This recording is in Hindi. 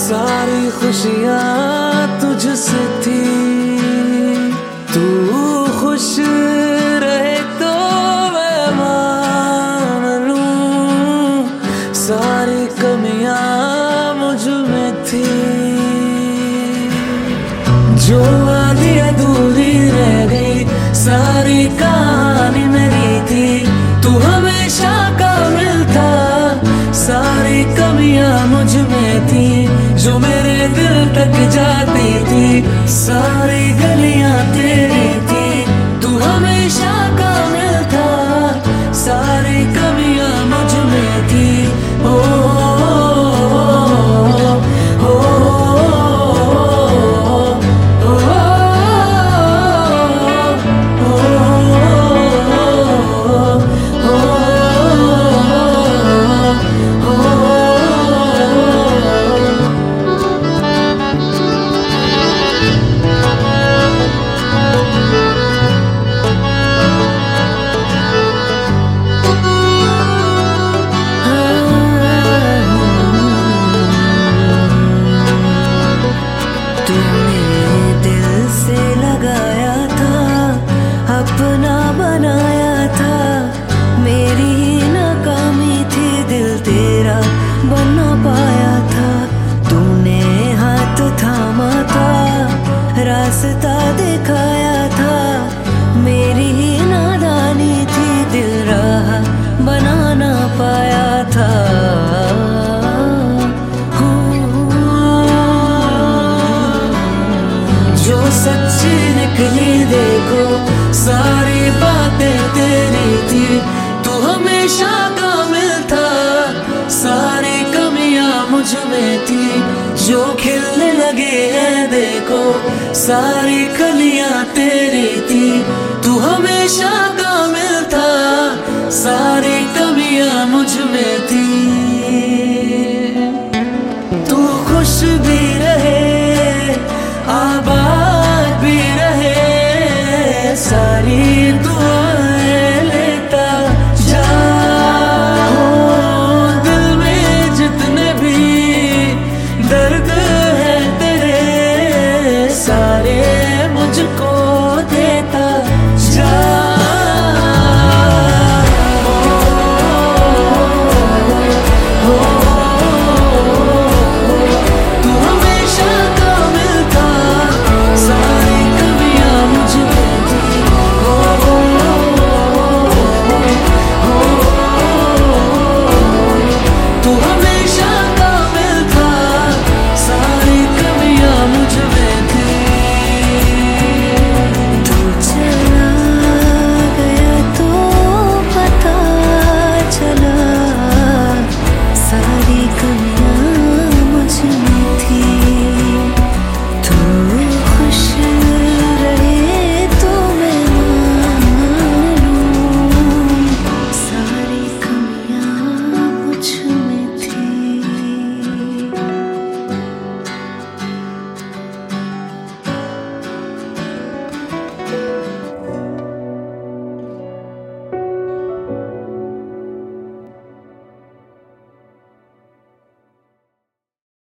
सारी खुशियाँ तुझसे थी, तू खुश रहे तो मैं मान लूं। सारी कमियाँ मुझ में थी, जो आधी अधूरी रह गई सारी कहानी मेरी थी। तू हमेशा काबिल था, सारी कमियां मुझ में थी, जो मेरे दिल तक जाती थी। सारी गलियां तेरी थी, तू हमेशा काबिल था, सारी कमियां मुझ में थी। ओ अपना बनाया था, मेरी ही नाकामी थी, दिल तेरा बना पाया था। तूने हाथ थामा था, रास्ता दिखाया था, मेरी ही नादानी थी, दिल राह बना ना पाया था। जो सच्ची निकली देखो सारी बातें तेरी थी, तू हमेशा काबिल था, सारी कमियां मुझ में थी। जो खिलने लगे हैं देखो सारी कलियां तेरी थी, तू हमेशा काबिल था, सारी कमियां मुझ में